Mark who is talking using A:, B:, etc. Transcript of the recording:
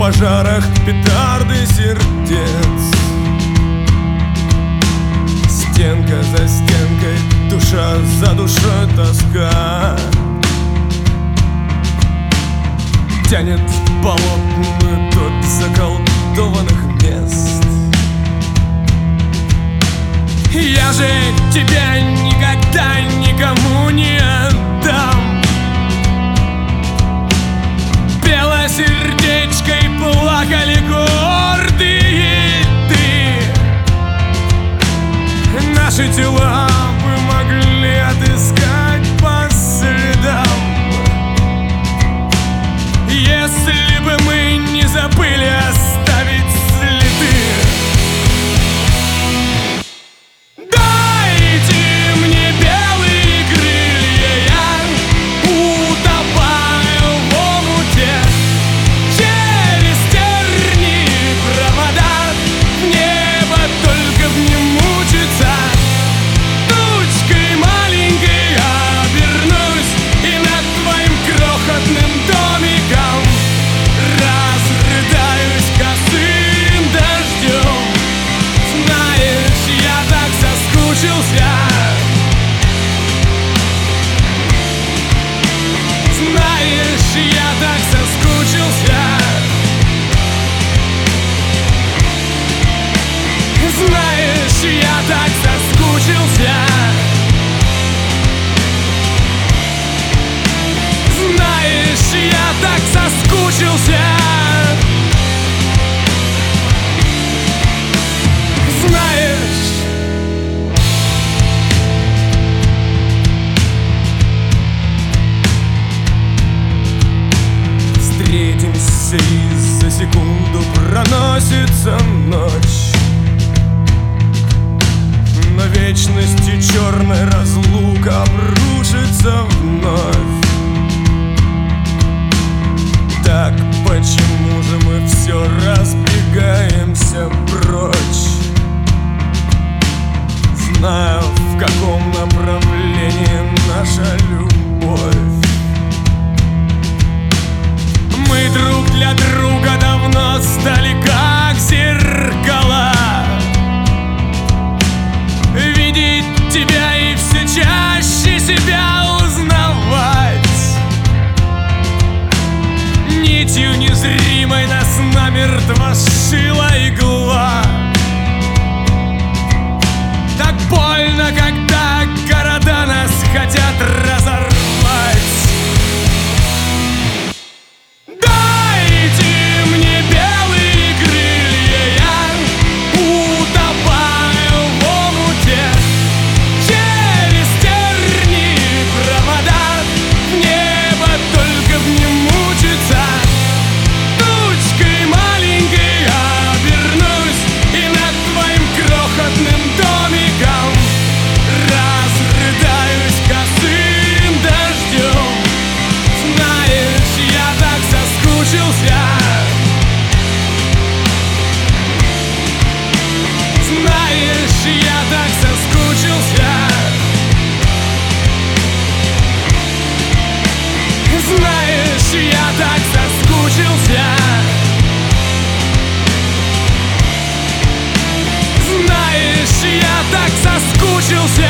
A: пожарах петарды сердец. Стенка за стенкой, душа за душой тоска тянет в болотную топь заколдованных мест. Я же тебя никогда никому не отдам. Белосердечкой плакали гордые ты. Наши тела мы могли отыскать по следам, если бы мы не забыли оставить следы. Встретимся, и за секунду проносится ночь. На вечности черная разлука обрушится вновь. Так почему же мы все разбегаемся прочь, зная, в каком направлении наша любовь? Мы друг для друга давно стали как зеркала. Видеть тебя и все чаще себя узнавать. Нитью незримой нас намертво сшила игла. Так больно, когда города нас хотят разорвать. Знаешь, я так соскучился.